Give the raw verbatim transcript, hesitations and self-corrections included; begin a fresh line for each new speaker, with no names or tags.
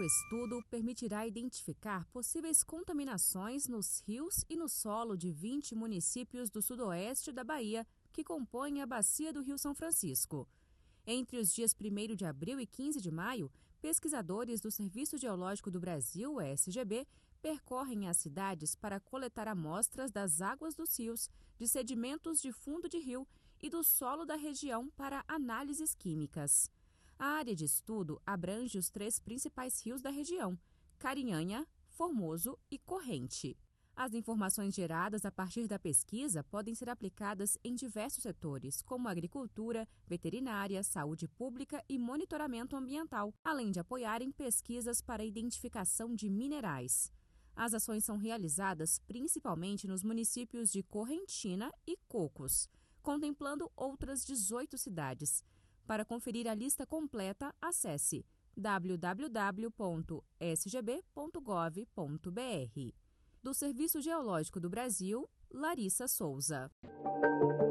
novo estudo permitirá identificar possíveis contaminações nos rios e no solo de vinte municípios do sudoeste da Bahia, que compõem a bacia do Rio São Francisco. Entre os dias primeiro de abril e quinze de maio, pesquisadores do Serviço Geológico do Brasil, S G B, percorrem as cidades para coletar amostras das águas dos rios, de sedimentos de fundo de rio e do solo da região para análises químicas. A área de estudo abrange os três principais rios da região: Carinhanha, Formoso e Corrente. As informações geradas a partir da pesquisa podem ser aplicadas em diversos setores, como agricultura, veterinária, saúde pública e monitoramento ambiental, além de apoiarem pesquisas para a identificação de minerais. As ações são realizadas principalmente nos municípios de Correntina e Cocos, contemplando outras dezoito cidades. Para conferir a lista completa, acesse w w w ponto s g b ponto gov ponto b r. Do Serviço Geológico do Brasil, Larissa Souza.